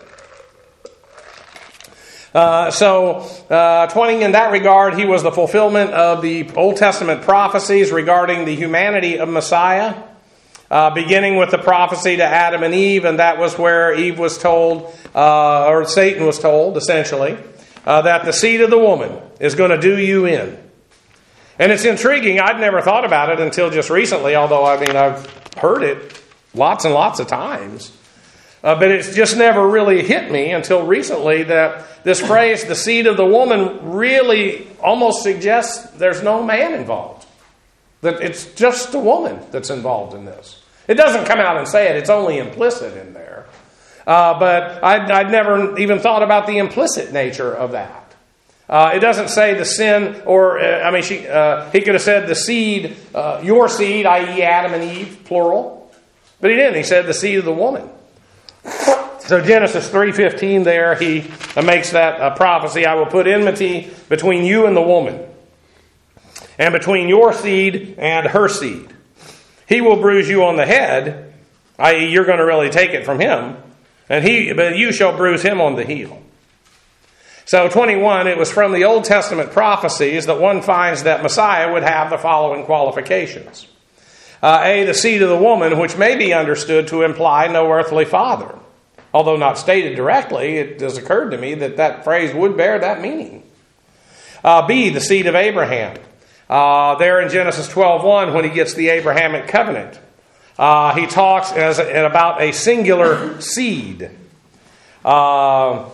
S1: Uh, so, uh, twenty, in that regard, he was the fulfillment of the Old Testament prophecies regarding the humanity of Messiah. Uh, beginning with the prophecy to Adam and Eve, and that was where Eve was told, uh, or Satan was told, essentially, uh, that the seed of the woman is going to do you in. And it's intriguing. I'd never thought about it until just recently, although, I mean, I've heard it lots and lots of times. Uh, but it's just never really hit me until recently that this phrase, the seed of the woman, really almost suggests there's no man involved. That it's just the woman that's involved in this. It doesn't come out and say it. It's only implicit in there. Uh, but I'd, I'd never even thought about the implicit nature of that. Uh, it doesn't say the sin, or, uh, I mean, she, uh, he could have said the seed, uh, your seed, that is. Adam and Eve, plural. But he didn't. He said the seed of the woman. So Genesis three fifteen there, he makes that uh, prophecy. I will put enmity between you and the woman, and between your seed and her seed. He will bruise you on the head, that is you're going to really take it from him, and he, but you shall bruise him on the heel. So twenty-one, it was from the Old Testament prophecies that one finds that Messiah would have the following qualifications. Uh, A, the seed of the woman, which may be understood to imply no earthly father. Although not stated directly, it has occurred to me that that phrase would bear that meaning. Uh, B, the seed of Abraham. Uh, there in Genesis twelve one, when he gets the Abrahamic covenant, uh, he talks as a, about a singular seed. Uh,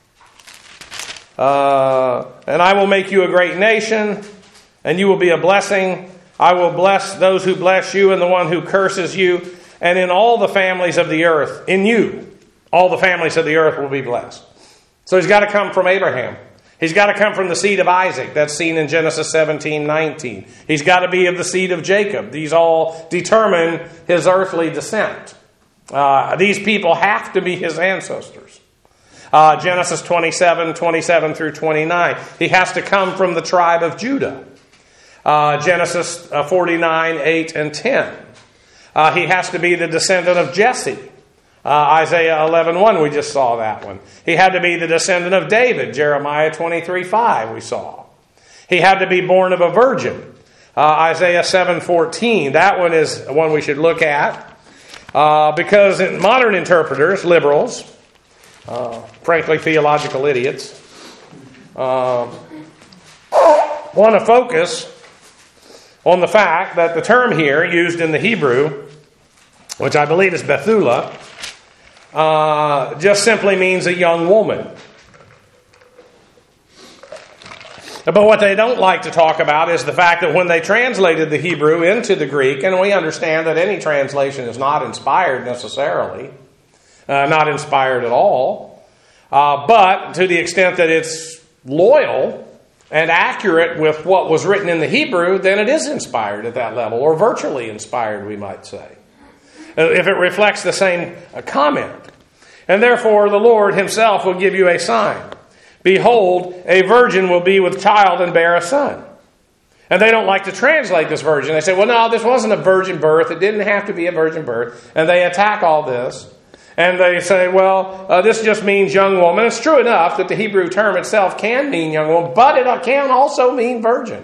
S1: uh, and I will make you a great nation, and you will be a blessing. I will bless those who bless you, and the one who curses you. And in all the families of the earth, in you, all the families of the earth will be blessed. So he's got to come from Abraham. He's got to come from the seed of Isaac. That's seen in Genesis seventeen nineteen. He's got to be of the seed of Jacob. These all determine his earthly descent. Uh, these people have to be his ancestors. Uh, Genesis twenty-seven, twenty-seven through twenty-nine. He has to come from the tribe of Judah. Uh, Genesis uh, forty-nine, eight and ten. Uh, he has to be the descendant of Jesse. Uh, Isaiah eleven one, we just saw that one. He had to be the descendant of David. Jeremiah twenty-three five, we saw. He had to be born of a virgin. Uh, Isaiah seven fourteen, that one is one we should look at. Uh, because in modern interpreters, liberals, uh, frankly theological idiots, uh, want to focus on the fact that the term here used in the Hebrew, which I believe is Bethulah, uh, just simply means a young woman. But what they don't like to talk about is the fact that when they translated the Hebrew into the Greek, and we understand that any translation is not inspired necessarily, uh, not inspired at all, uh, but to the extent that it's loyal and accurate with what was written in the Hebrew, then it is inspired at that level, or virtually inspired, we might say, if it reflects the same comment. And therefore, the Lord himself will give you a sign. Behold, a virgin will be with child and bear a son. And they don't like to translate this virgin. They say, well, no, this wasn't a virgin birth. It didn't have to be a virgin birth. And they attack all this. And they say, well, uh, this just means young woman. It's true enough that the Hebrew term itself can mean young woman, but it can also mean virgin.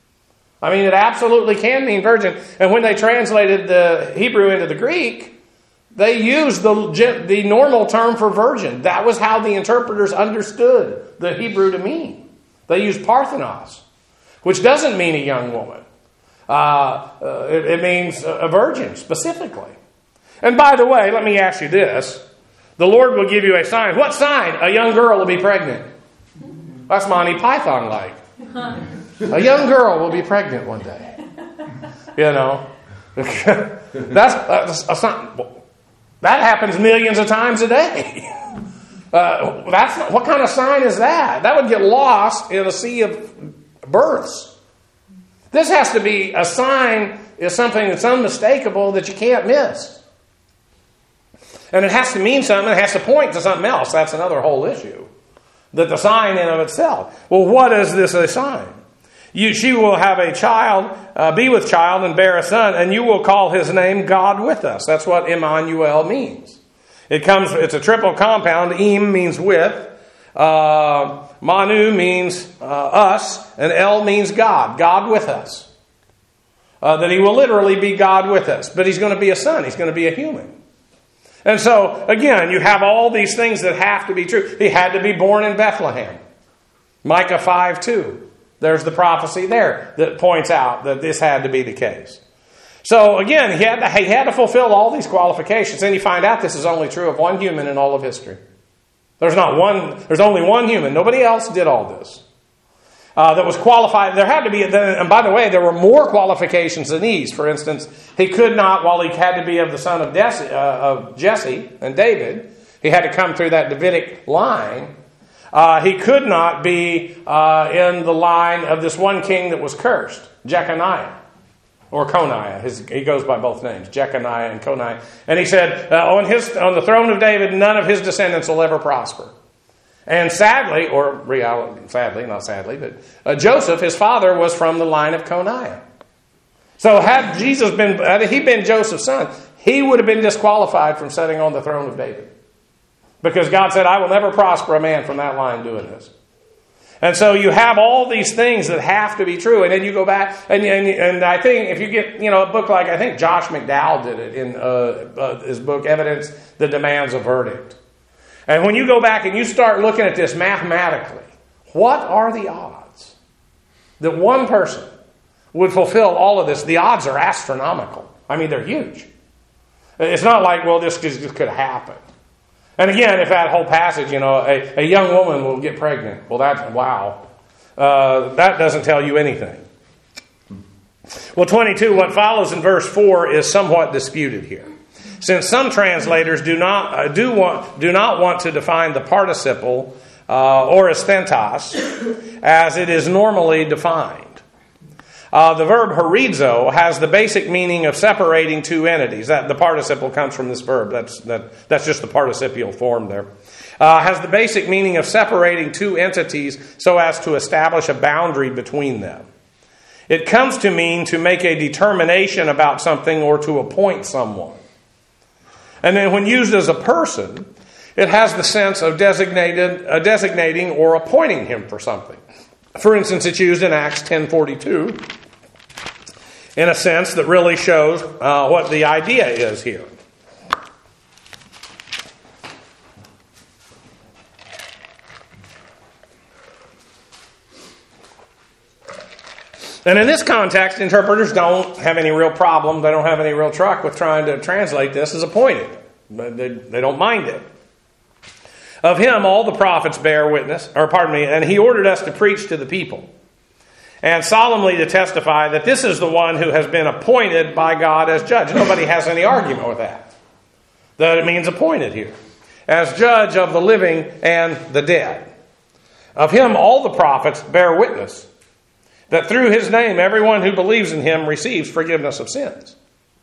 S1: I mean, it absolutely can mean virgin. And when they translated the Hebrew into the Greek, they used the, the normal term for virgin. That was how the interpreters understood the Hebrew to mean. They used parthenos, which doesn't mean a young woman. Uh, uh, it, it means a virgin specifically. And by the way, let me ask you this. The Lord will give you a sign. What sign? A young girl will be pregnant. That's Monty Python-like. A young girl will be pregnant one day. You know. that's, that's a sign. That happens millions of times a day. Uh, that's not, what kind of sign is that? That would get lost in a sea of births. This has to be a sign, is something that's unmistakable that you can't miss. And it has to mean something. It has to point to something else. That's another whole issue. That the sign in of itself. Well, what is this a sign? You, she will have a child, uh, be with child and bear a son, and you will call his name God with us. That's what Emmanuel means. It comes. It's a triple compound. Im means with. Uh, Manu means uh, us. And El means God. God with us. Uh, that he will literally be God with us. But he's going to be a son. He's going to be a human. And so, again, you have all these things that have to be true. He had to be born in Bethlehem. Micah five two. There's the prophecy there that points out that this had to be the case. So, again, he had to, he had to fulfill all these qualifications. And you find out this is only true of one human in all of history. There's not one. There's only one human. Nobody else did all this. Uh, that was qualified. There had to be, and by the way, there were more qualifications than these. For instance, he could not, while he had to be of the son of Jesse, uh, of Jesse and David, he had to come through that Davidic line. Uh, he could not be uh, in the line of this one king that was cursed, Jeconiah. Or Coniah. His, he goes by both names, Jeconiah and Coniah. And he said, uh, on, his, on the throne of David, none of his descendants will ever prosper. And sadly, or reality, sadly, not sadly, but uh, Joseph, his father, was from the line of Coniah. So had Jesus been, had he been Joseph's son, he would have been disqualified from sitting on the throne of David. Because God said, I will never prosper a man from that line doing this. And so you have all these things that have to be true. And then you go back, and, and, and I think if you get, you know, a book like, I think Josh McDowell did it in uh, uh, his book, Evidence That Demands a Verdict. And when you go back and you start looking at this mathematically, what are the odds that one person would fulfill all of this? The odds are astronomical. I mean, they're huge. It's not like, well, this just could happen. And again, if that whole passage, you know, a, a young woman will get pregnant. Well, that's, wow. Uh, that doesn't tell you anything. Well, twenty-two, what follows in verse four is somewhat disputed here. Since some translators do not uh, do want do not want to define the participle uh, or stentos as it is normally defined. Uh, the verb horizo has the basic meaning of separating two entities. That the participle comes from this verb. That's that. That's just the participial form there. Uh, has the basic meaning of separating two entities so as to establish a boundary between them. It comes to mean to make a determination about something or to appoint someone. And then when used as a person, it has the sense of designated, uh, designating or appointing him for something. For instance, it's used in Acts ten forty-two in a sense that really shows uh, what the idea is here. And in this context, interpreters don't have any real problem. They don't have any real truck with trying to translate this as appointed. But they, they don't mind it. Of him, all the prophets bear witness, or pardon me, and he ordered us to preach to the people and solemnly to testify that this is the one who has been appointed by God as judge. Nobody has any argument with that. That it means appointed here. As judge of the living and the dead. Of him, all the prophets bear witness that through his name, everyone who believes in him receives forgiveness of sins.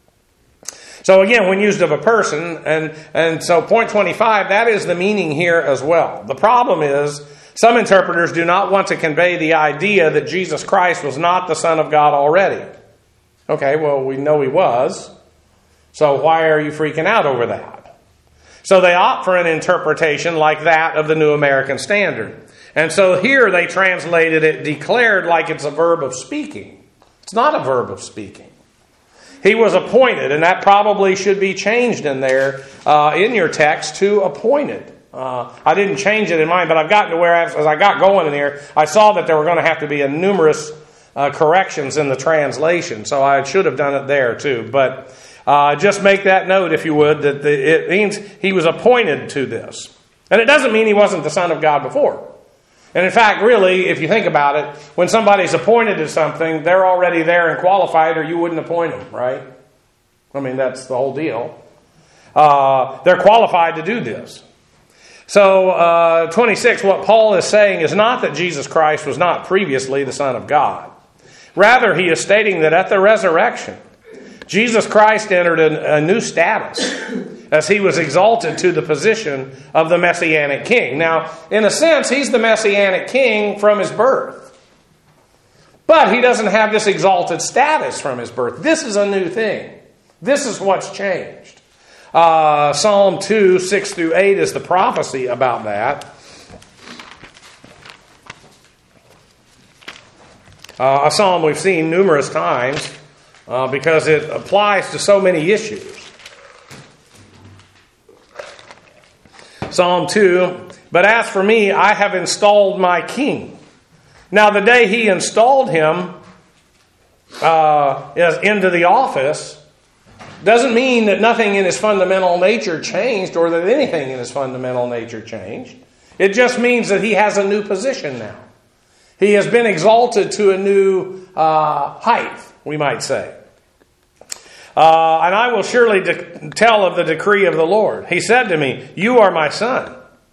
S1: So again, when used of a person, and, and so point twenty-five, that is the meaning here as well. The problem is, some interpreters do not want to convey the idea that Jesus Christ was not the Son of God already. Okay, well, we know he was. So why are you freaking out over that? So they opt for an interpretation like that of the New American Standard. And so here they translated it declared like it's a verb of speaking. It's not a verb of speaking. He was appointed, and that probably should be changed in there uh, in your text to appointed. Uh, I didn't change it in mine, but I've gotten to where as, as I got going in here, I saw that there were going to have to be a numerous uh, corrections in the translation. So I should have done it there too. But uh, just make that note, if you would, that the, it means he was appointed to this. And it doesn't mean he wasn't the Son of God before. And in fact, really, if you think about it, when somebody's appointed to something, they're already there and qualified, or you wouldn't appoint them, right? I mean, that's the whole deal. Uh, they're qualified to do this. So, uh, twenty-six, what Paul is saying is not that Jesus Christ was not previously the Son of God. Rather, he is stating that at the resurrection, Jesus Christ entered a, a new status as he was exalted to the position of the Messianic King. Now, in a sense, he's the Messianic King from his birth. But he doesn't have this exalted status from his birth. This is a new thing. This is what's changed. Uh, Psalm two, six through eight is the prophecy about that. Uh, a psalm we've seen numerous times uh, because it applies to so many issues. Psalm two, but as for me, I have installed my king. Now, the day he installed him uh, into the office doesn't mean that nothing in his fundamental nature changed or that anything in his fundamental nature changed. It just means that he has a new position now. He has been exalted to a new uh, height, we might say. Uh, and I will surely de- tell of the decree of the Lord. He said to me, "You are my son.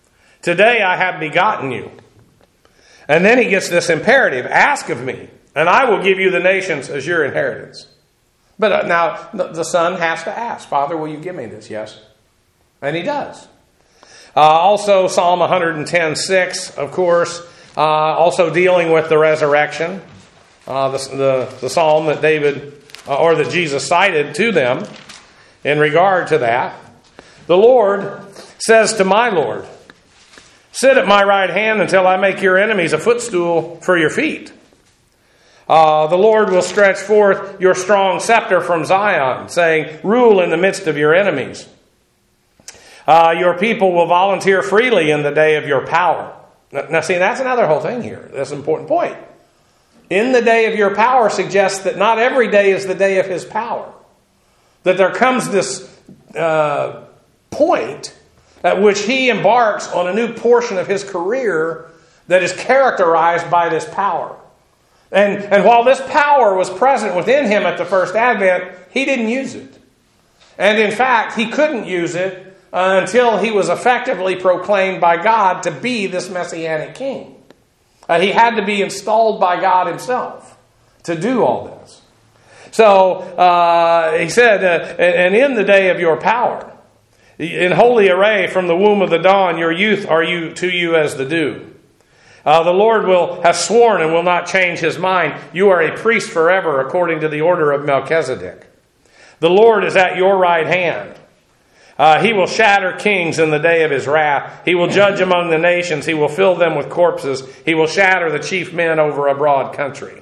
S1: Today I have begotten you. And then he gets this imperative, ask of me, and I will give you the nations as your inheritance. But uh, now the son has to ask, Father, will you give me this? Yes. And he does. Uh, also Psalm one ten six, of course, uh, also dealing with the resurrection. Uh, the, the, the psalm that David, uh, or that Jesus cited to them in regard to that. The Lord says to my Lord, sit at my right hand until I make your enemies a footstool for your feet. Uh, the Lord will stretch forth your strong scepter from Zion, saying, rule in the midst of your enemies. Uh, your people will volunteer freely in the day of your power. Now, now see, that's another whole thing here. That's an important point. In the day of your power suggests that not every day is the day of his power. That there comes this uh, point at which he embarks on a new portion of his career that is characterized by this power. And, and while this power was present within him at the first advent, he didn't use it. And in fact, he couldn't use it uh, until he was effectively proclaimed by God to be this Messianic king. Uh, he had to be installed by God himself to do all this. So uh, he said, uh, and in the day of your power, in holy array from the womb of the dawn, your youth are you to you as the dew. Uh, the Lord will have sworn and will not change his mind. You are a priest forever according to the order of Melchizedek. The Lord is at your right hand. Uh, he will shatter kings in the day of his wrath. He will judge among the nations. He will fill them with corpses. He will shatter the chief men over a broad country.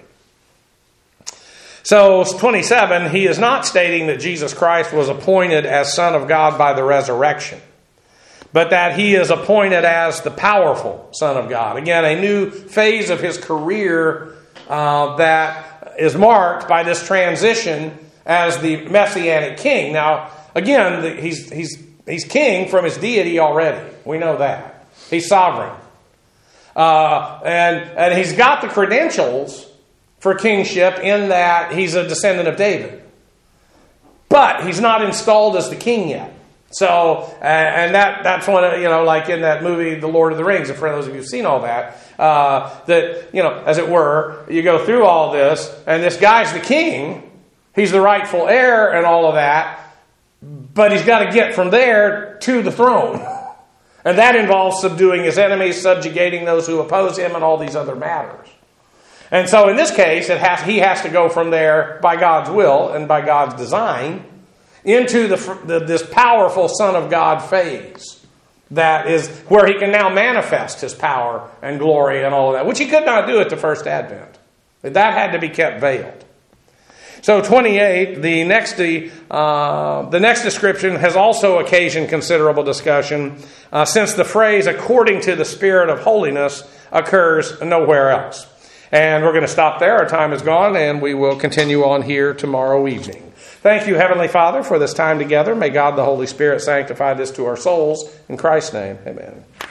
S1: So, twenty-seven, he is not stating that Jesus Christ was appointed as Son of God by the resurrection, but that he is appointed as the powerful Son of God. Again, a new phase of his career uh, that is marked by this transition as the Messianic king. Now, again, the, he's, he's, he's king from his deity already. We know that. He's sovereign. Uh, and, and he's got the credentials for kingship in that he's a descendant of David. But he's not installed as the king yet. So, and that that's one of, you know, like in that movie, The Lord of the Rings, and for those of you who've seen all that, uh, that, you know, as it were, you go through all this, and this guy's the king, he's the rightful heir and all of that, but he's got to get from there to the throne. And that involves subduing his enemies, subjugating those who oppose him, and all these other matters. And so in this case, it has, he has to go from there by God's will and by God's design into the, the, this powerful Son of God phase that is where he can now manifest his power and glory and all of that, which he could not do at the first advent. That had to be kept veiled. So twenty-eight, the next, uh, the next description has also occasioned considerable discussion uh, since the phrase, according to the Spirit of holiness, occurs nowhere else. And we're going to stop there. Our time is gone, and we will continue on here tomorrow evening. Thank you, Heavenly Father, for this time together. May God the Holy Spirit sanctify this to our souls. In Christ's name, amen.